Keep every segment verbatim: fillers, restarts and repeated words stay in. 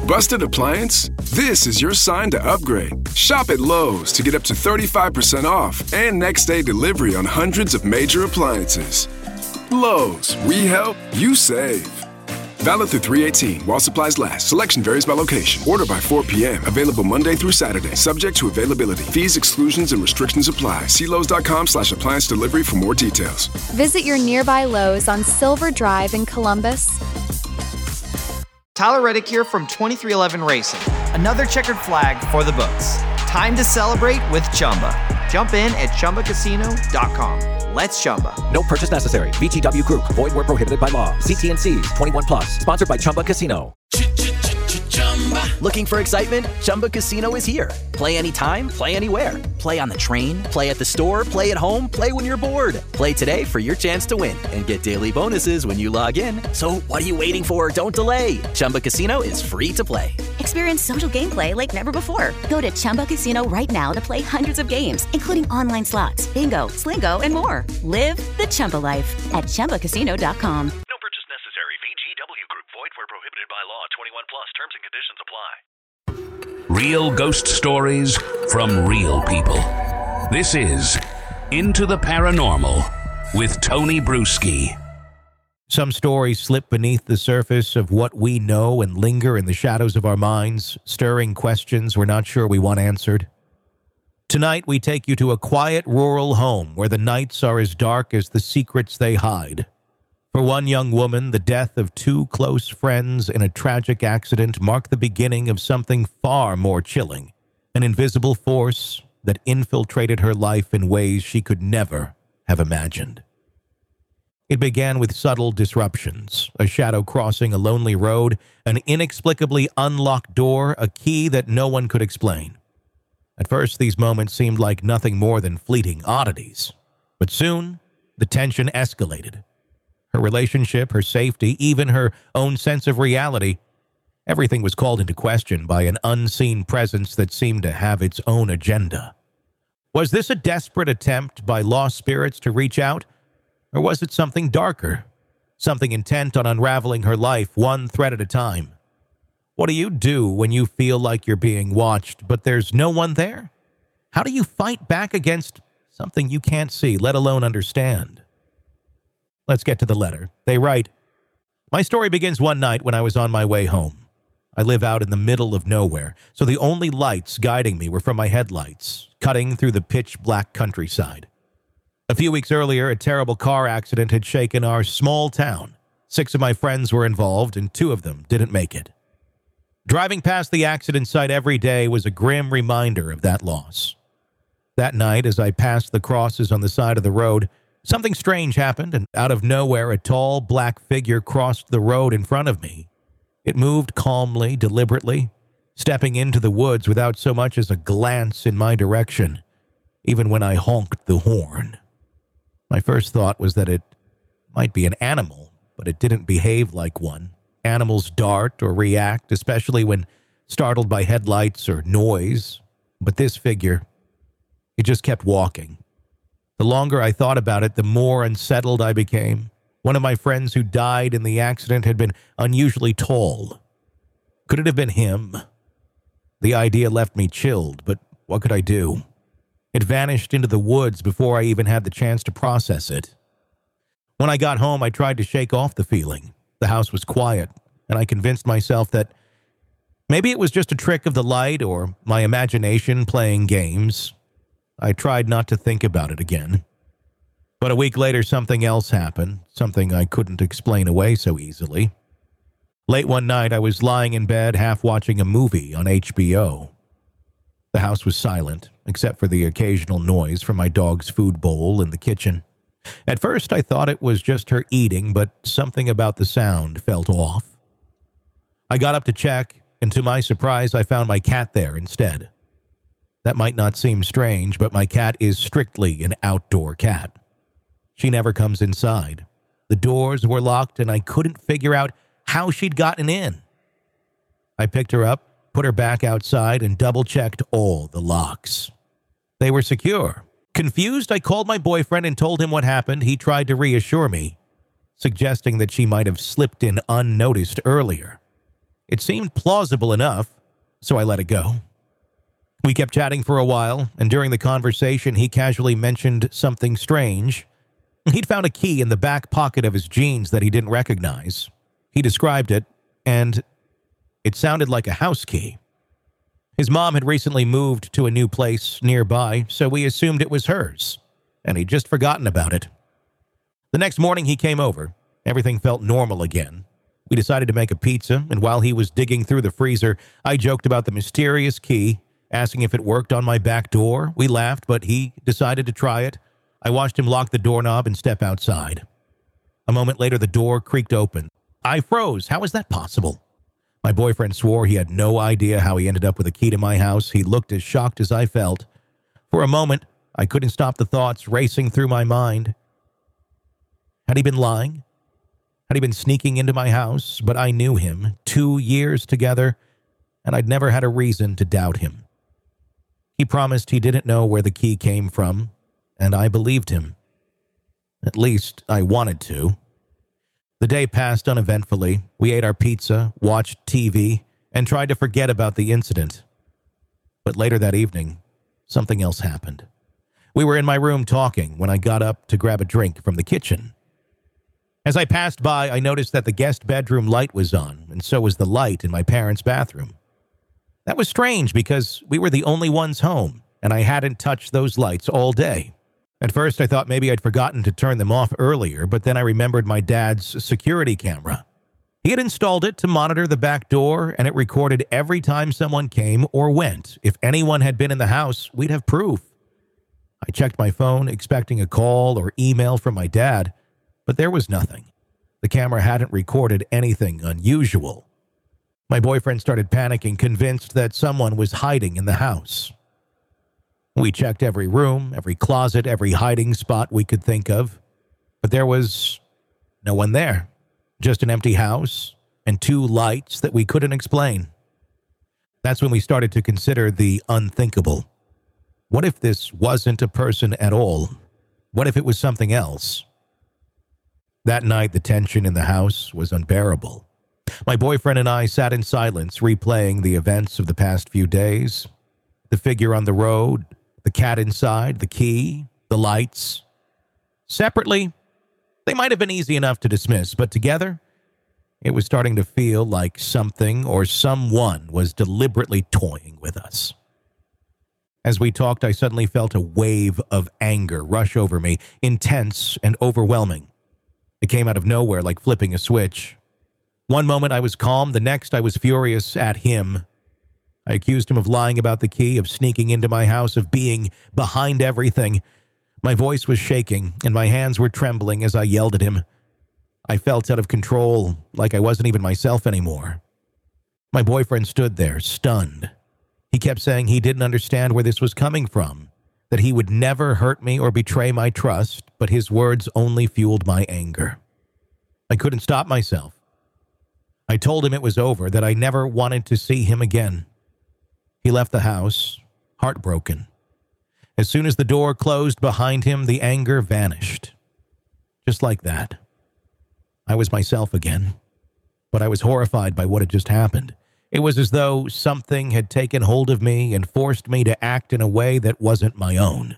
Busted appliance? This is your sign to upgrade. Shop at Lowe's to get up to thirty-five percent off and next day delivery on hundreds of major appliances. Lowe's, we help, you save. Valid through three eighteen while supplies last. Selection varies by location. Order by four p.m. Available Monday through Saturday. Subject to availability. Fees, exclusions, and restrictions apply. See Lowe's.com slash appliance delivery for more details. Visit your nearby Lowe's on Silver Drive in Columbus. Tyler Reddick here from twenty-three eleven Racing. Another checkered flag for the books. Time to celebrate with Chumba. Jump in at Chumba Casino dot com. Let's Chumba. No purchase necessary. V G W Group. Void where prohibited by law. See T and C's. twenty-one plus. Sponsored by Chumba Casino. Looking for excitement? Chumba Casino is here. Play anytime, play anywhere. Play on the train, play at the store, play at home, play when you're bored. Play today for your chance to win and get daily bonuses when you log in. So what are you waiting for? Don't delay. Chumba Casino is free to play. Experience social gameplay like never before. Go to Chumba Casino right now to play hundreds of games, including online slots, bingo, Slingo, and more. Live the Chumba life at Chumba Casino dot com. No purchase necessary. V G W Group. Void where prohibited by law. twenty-one plus. Terms and conditions apply. Real ghost stories from real people. This is Into the Paranormal with Tony Bruschi. Some stories slip beneath the surface of what we know and linger in the shadows of our minds, stirring questions we're not sure we want answered. Tonight, we take you to a quiet rural home where the nights are as dark as the secrets they hide. For one young woman, the death of two close friends in a tragic accident marked the beginning of something far more chilling, an invisible force that infiltrated her life in ways she could never have imagined. It began with subtle disruptions, a shadow crossing a lonely road, an inexplicably unlocked door, a key that no one could explain. At first, these moments seemed like nothing more than fleeting oddities. But soon, the tension escalated. Her relationship, her safety, even her own sense of reality, everything was called into question by an unseen presence that seemed to have its own agenda. Was this a desperate attempt by lost spirits to reach out? Or was it something darker? Something intent on unraveling her life one thread at a time? What do you do when you feel like you're being watched, but there's no one there? How do you fight back against something you can't see, let alone understand? Let's get to the letter. They write, "My story begins one night when I was on my way home. I live out in the middle of nowhere, so the only lights guiding me were from my headlights, cutting through the pitch-black countryside. A few weeks earlier, a terrible car accident had shaken our small town. Six of my friends were involved, and two of them didn't make it. Driving past the accident site every day was a grim reminder of that loss. That night, as I passed the crosses on the side of the road, something strange happened, and out of nowhere, a tall, black figure crossed the road in front of me. It moved calmly, deliberately, stepping into the woods without so much as a glance in my direction, even when I honked the horn. My first thought was that it might be an animal, but it didn't behave like one. Animals dart or react, especially when startled by headlights or noise. But this figure, it just kept walking. The longer I thought about it, the more unsettled I became. One of my friends who died in the accident had been unusually tall. Could it have been him? The idea left me chilled, but what could I do? It vanished into the woods before I even had the chance to process it. When I got home, I tried to shake off the feeling. The house was quiet, and I convinced myself that maybe it was just a trick of the light or my imagination playing games. I tried not to think about it again. But a week later, something else happened, something I couldn't explain away so easily. Late one night, I was lying in bed, half watching a movie on H B O. The house was silent, except for the occasional noise from my dog's food bowl in the kitchen. At first, I thought it was just her eating, but something about the sound felt off. I got up to check, and to my surprise, I found my cat there instead. That might not seem strange, but my cat is strictly an outdoor cat. She never comes inside. The doors were locked, and I couldn't figure out how she'd gotten in. I picked her up, put her back outside, and double-checked all the locks. They were secure. Confused, I called my boyfriend and told him what happened. He tried to reassure me, suggesting that she might have slipped in unnoticed earlier. It seemed plausible enough, so I let it go. We kept chatting for a while, and during the conversation, he casually mentioned something strange. He'd found a key in the back pocket of his jeans that he didn't recognize. He described it, and it sounded like a house key. His mom had recently moved to a new place nearby, so we assumed it was hers, and he'd just forgotten about it. The next morning he came over. Everything felt normal again. We decided to make a pizza, and while he was digging through the freezer, I joked about the mysterious key, asking if it worked on my back door. We laughed, but he decided to try it. I watched him lock the doorknob and step outside. A moment later, the door creaked open. I froze. How was that possible? My boyfriend swore he had no idea how he ended up with a key to my house. He looked as shocked as I felt. For a moment, I couldn't stop the thoughts racing through my mind. Had he been lying? Had he been sneaking into my house? But I knew him, two years together, and I'd never had a reason to doubt him. He promised he didn't know where the key came from, and I believed him. At least, I wanted to. The day passed uneventfully. We ate our pizza, watched T V, and tried to forget about the incident. But later that evening, something else happened. We were in my room talking when I got up to grab a drink from the kitchen. As I passed by, I noticed that the guest bedroom light was on, and so was the light in my parents' bathroom. That was strange because we were the only ones home, and I hadn't touched those lights all day. At first, I thought maybe I'd forgotten to turn them off earlier, but then I remembered my dad's security camera. He had installed it to monitor the back door, and it recorded every time someone came or went. If anyone had been in the house, we'd have proof. I checked my phone, expecting a call or email from my dad, but there was nothing. The camera hadn't recorded anything unusual. My boyfriend started panicking, convinced that someone was hiding in the house. We checked every room, every closet, every hiding spot we could think of, but there was no one there. Just an empty house and two lights that we couldn't explain. That's when we started to consider the unthinkable. What if this wasn't a person at all? What if it was something else? That night, the tension in the house was unbearable. My boyfriend and I sat in silence, replaying the events of the past few days. The figure on the road, the cat inside, the key, the lights. Separately, they might have been easy enough to dismiss, but together, it was starting to feel like something or someone was deliberately toying with us. As we talked, I suddenly felt a wave of anger rush over me, intense and overwhelming. It came out of nowhere like flipping a switch. One moment I was calm, the next I was furious at him. I accused him of lying about the key, of sneaking into my house, of being behind everything. My voice was shaking, and my hands were trembling as I yelled at him. I felt out of control, like I wasn't even myself anymore. My boyfriend stood there, stunned. He kept saying he didn't understand where this was coming from, that he would never hurt me or betray my trust, but his words only fueled my anger. I couldn't stop myself. I told him it was over, that I never wanted to see him again. He left the house, heartbroken. As soon as the door closed behind him, the anger vanished. Just like that. I was myself again, but I was horrified by what had just happened. It was as though something had taken hold of me and forced me to act in a way that wasn't my own.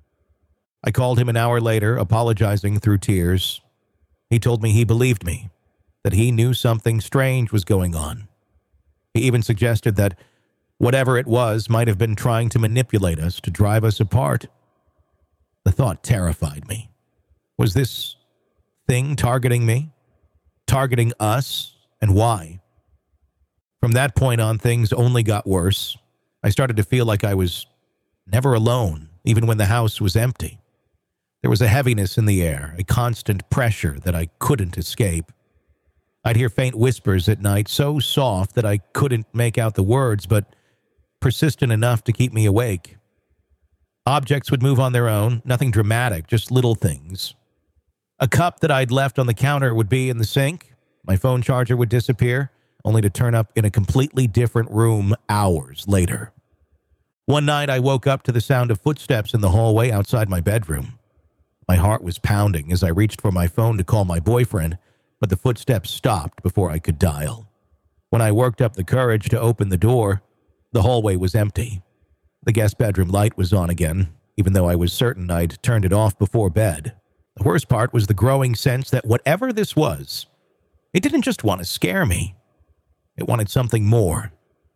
I called him an hour later, apologizing through tears. He told me he believed me, that he knew something strange was going on. He even suggested that whatever it was might have been trying to manipulate us, to drive us apart. The thought terrified me. Was this thing targeting me? Targeting us? And why? From that point on, things only got worse. I started to feel like I was never alone, even when the house was empty. There was a heaviness in the air, a constant pressure that I couldn't escape. I'd hear faint whispers at night, so soft that I couldn't make out the words, but persistent enough to keep me awake. Objects would move on their own, nothing dramatic, just little things. A cup that I'd left on the counter would be in the sink. My phone charger would disappear, only to turn up in a completely different room hours later. One night, I woke up to the sound of footsteps in the hallway outside my bedroom. My heart was pounding as I reached for my phone to call my boyfriend, but the footsteps stopped before I could dial. When I worked up the courage to open the door, the hallway was empty. The guest bedroom light was on again, even though I was certain I'd turned it off before bed. The worst part was the growing sense that whatever this was, it didn't just want to scare me. It wanted something more.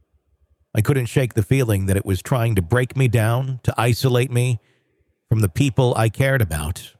I couldn't shake the feeling that it was trying to break me down, to isolate me from the people I cared about.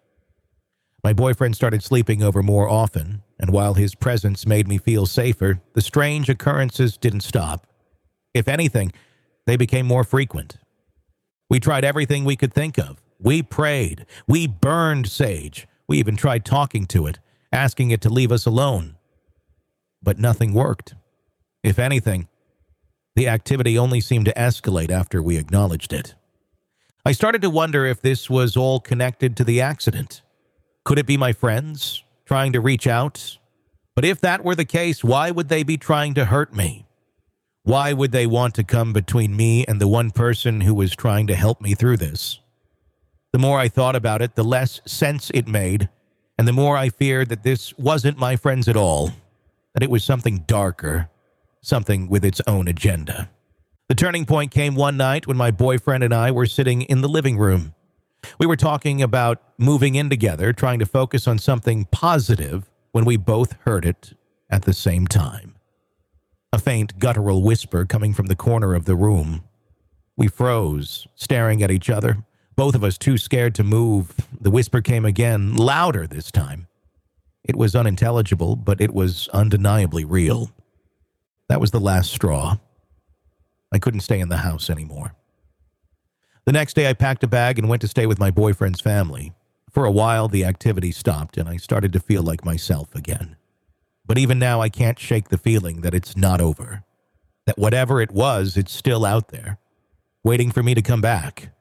My boyfriend started sleeping over more often, and while his presence made me feel safer, the strange occurrences didn't stop. If anything, they became more frequent. We tried everything we could think of. We prayed. We burned sage. We even tried talking to it, asking it to leave us alone. But nothing worked. If anything, the activity only seemed to escalate after we acknowledged it. I started to wonder if this was all connected to the accident. Could it be my friends trying to reach out? But if that were the case, why would they be trying to hurt me? Why would they want to come between me and the one person who was trying to help me through this? The more I thought about it, the less sense it made, and the more I feared that this wasn't my friends at all, that it was something darker, something with its own agenda. The turning point came one night when my boyfriend and I were sitting in the living room. We were talking about moving in together, trying to focus on something positive, when we both heard it at the same time. A faint guttural whisper coming from the corner of the room. We froze, staring at each other, both of us too scared to move. The whisper came again, louder this time. It was unintelligible, but it was undeniably real. That was the last straw. I couldn't stay in the house anymore. The next day, I packed a bag and went to stay with my boyfriend's family. For a while, the activity stopped, and I started to feel like myself again. But even now, I can't shake the feeling that it's not over. That whatever it was, it's still out there, waiting for me to come back.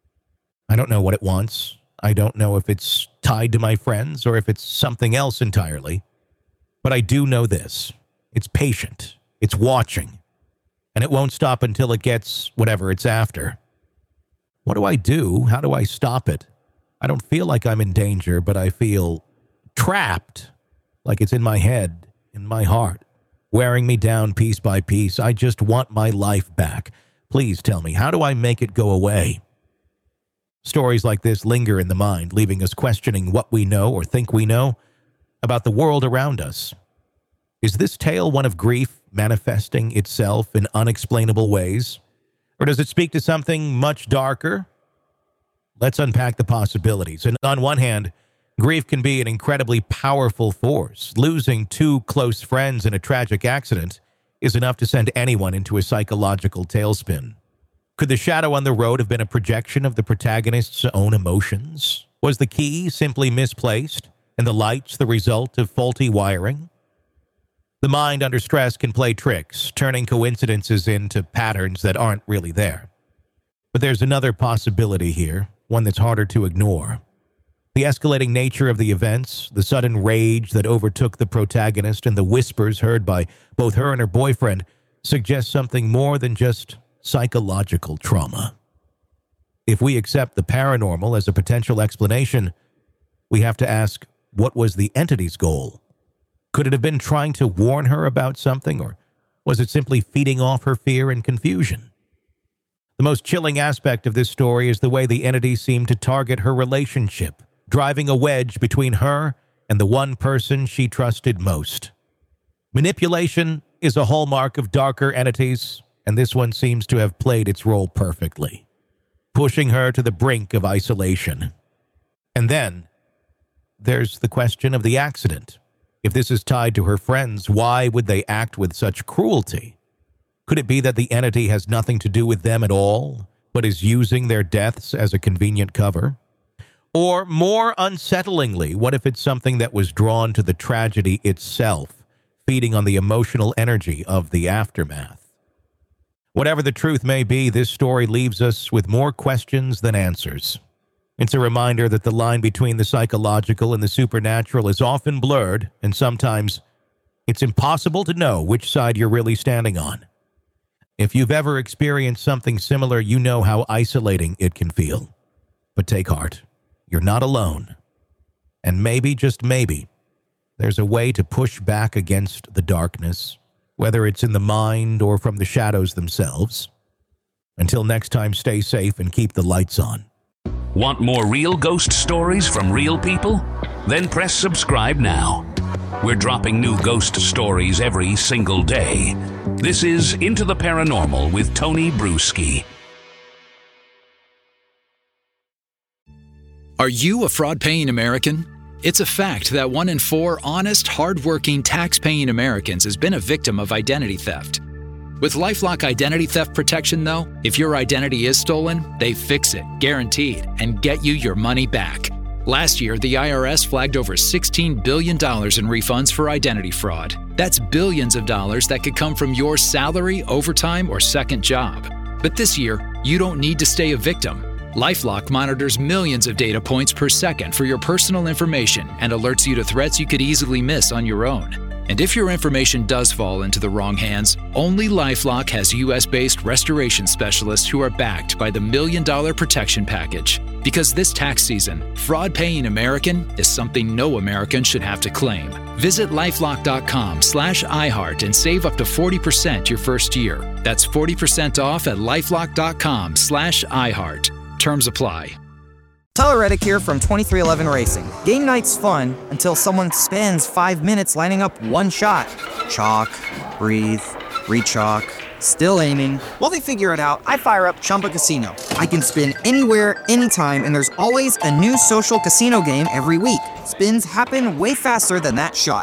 I don't know what it wants. I don't know if it's tied to my friends or if it's something else entirely. But I do know this. It's patient. It's watching. And it won't stop until it gets whatever it's after. What do I do? How do I stop it? I don't feel like I'm in danger, but I feel trapped, like it's in my head, in my heart, wearing me down piece by piece. I just want my life back. Please tell me, how do I make it go away? Stories like this linger in the mind, leaving us questioning what we know or think we know about the world around us. Is this tale one of grief manifesting itself in unexplainable ways? Or does it speak to something much darker? Let's unpack the possibilities. And on one hand, grief can be an incredibly powerful force. Losing two close friends in a tragic accident is enough to send anyone into a psychological tailspin. Could the shadow on the road have been a projection of the protagonist's own emotions? Was the key simply misplaced, and the lights the result of faulty wiring? The mind under stress can play tricks, turning coincidences into patterns that aren't really there. But there's another possibility here, one that's harder to ignore. The escalating nature of the events, the sudden rage that overtook the protagonist, and the whispers heard by both her and her boyfriend suggest something more than just psychological trauma. If we accept the paranormal as a potential explanation, we have to ask, what was the entity's goal? Could it have been trying to warn her about something, or was it simply feeding off her fear and confusion? The most chilling aspect of this story is the way the entity seemed to target her relationship, driving a wedge between her and the one person she trusted most. Manipulation is a hallmark of darker entities, and this one seems to have played its role perfectly, pushing her to the brink of isolation. And then, there's the question of the accident. If this is tied to her friends, why would they act with such cruelty? Could it be that the entity has nothing to do with them at all, but is using their deaths as a convenient cover? Or, more unsettlingly, what if it's something that was drawn to the tragedy itself, feeding on the emotional energy of the aftermath? Whatever the truth may be, this story leaves us with more questions than answers. It's a reminder that the line between the psychological and the supernatural is often blurred, and sometimes it's impossible to know which side you're really standing on. If you've ever experienced something similar, you know how isolating it can feel. But take heart, you're not alone. And maybe, just maybe, there's a way to push back against the darkness, whether it's in the mind or from the shadows themselves. Until next time, stay safe and keep the lights on. Want more real ghost stories from real people? Then press subscribe now. We're dropping new ghost stories every single day. This is Into the Paranormal with Tony Bruschi. Are you a fraud-paying American? It's a fact that one in four honest, hard-working, tax-paying Americans has been a victim of identity theft. With LifeLock Identity Theft Protection, though, if your identity is stolen, they fix it, guaranteed, and get you your money back. Last year, the I R S flagged over sixteen billion dollars in refunds for identity fraud. That's billions of dollars that could come from your salary, overtime, or second job. But this year, you don't need to stay a victim. LifeLock monitors millions of data points per second for your personal information and alerts you to threats you could easily miss on your own. And if your information does fall into the wrong hands, only LifeLock has U S-based restoration specialists who are backed by the Million Dollar Protection Package. Because this tax season, fraud-paying American is something no American should have to claim. Visit LifeLock.com slash iHeart and save up to forty percent your first year. That's forty percent off at LifeLock.com slash iHeart. Terms apply. Tyler Reddick here from twenty-three eleven Racing. Game night's fun until someone spends five minutes lining up one shot. Chalk, breathe, re-chalk, still aiming. While they figure it out, I fire up Chumba Casino. I can spin anywhere, anytime, and there's always a new social casino game every week. Spins happen way faster than that shot.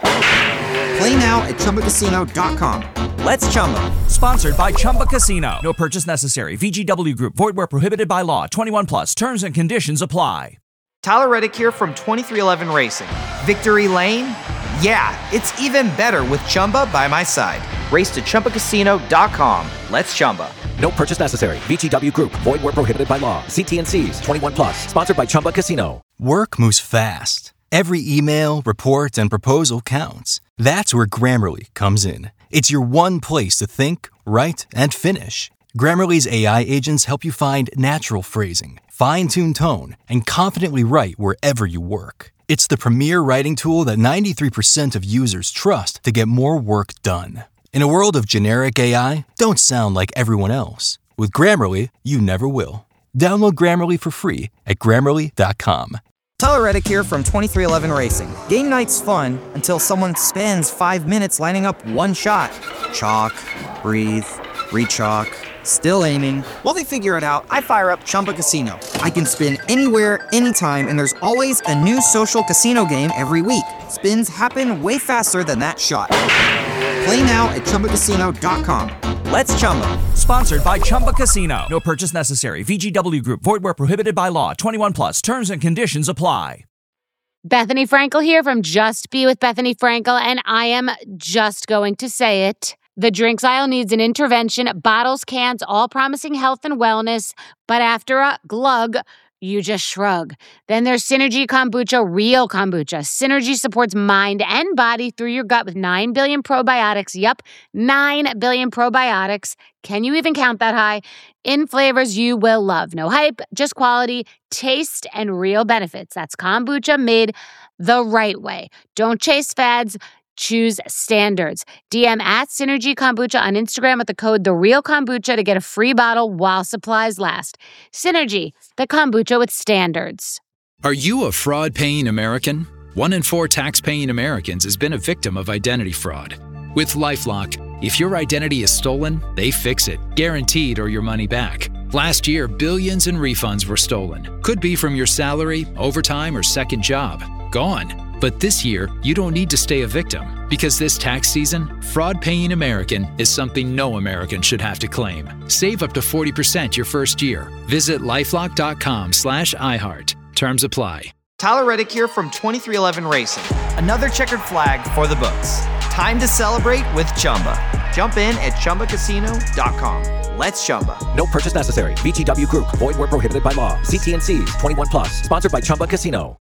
Play now at Chumba Casino dot com. Let's Chumba. Sponsored by Chumba Casino. No purchase necessary. V G W Group. Void where prohibited by law. twenty-one plus. Terms and conditions apply. Tyler Reddick here from twenty-three eleven Racing. Victory Lane? Yeah, it's even better with Chumba by my side. Race to Chumba Casino dot com. Let's Chumba. No purchase necessary. V G W Group. Void where prohibited by law. See T and C's. twenty-one plus. Sponsored by Chumba Casino. Work moves fast. Every email, report, and proposal counts. That's where Grammarly comes in. It's your one place to think, write, and finish. Grammarly's A I agents help you find natural phrasing, fine-tune tone, and confidently write wherever you work. It's the premier writing tool that ninety-three percent of users trust to get more work done. In a world of generic A I, don't sound like everyone else. With Grammarly, you never will. Download Grammarly for free at Grammarly dot com. Tyler Reddick here from twenty-three eleven Racing. Game night's fun until someone spends five minutes lining up one shot. Chalk, breathe, re-chalk, still aiming. While they figure it out, I fire up Chumba Casino. I can spin anywhere, anytime, and there's always a new social casino game every week. Spins happen way faster than that shot. Play now at Chumba Casino dot com. Let's Chumba. Sponsored by Chumba Casino. No purchase necessary. V G W Group. Void where prohibited by law. twenty-one plus. Terms and conditions apply. Bethany Frankel here from Just Be with Bethany Frankel, and I am just going to say it. The drinks aisle needs an intervention. Bottles, cans, all promising health and wellness. But after a glug, you just shrug. Then there's Synergy Kombucha, real kombucha. Synergy supports mind and body through your gut with nine billion probiotics. Yup, nine billion probiotics. Can you even count that high? In flavors you will love. No hype, just quality, taste, and real benefits. That's kombucha made the right way. Don't chase fads. Choose standards. D M at Synergy Kombucha on Instagram with the code TheRealKombucha to get a free bottle while supplies last. Synergy, the kombucha with standards. Are you a fraud-paying American? One in four tax-paying Americans has been a victim of identity fraud. With LifeLock, if your identity is stolen, they fix it, guaranteed or your money back. Last year, billions in refunds were stolen. Could be from your salary, overtime, or second job. Gone. But this year, you don't need to stay a victim, because this tax season, fraud-paying American is something no American should have to claim. Save up to forty percent your first year. Visit LifeLock.com slash iHeart. Terms apply. Tyler Reddick here from twenty-three eleven Racing. Another checkered flag for the books. Time to celebrate with Chumba. Jump in at Chumba Casino dot com. Let's Chumba. No purchase necessary. V G W Group. Void where prohibited by law. See T and C's. twenty-one plus. Sponsored by Chumba Casino.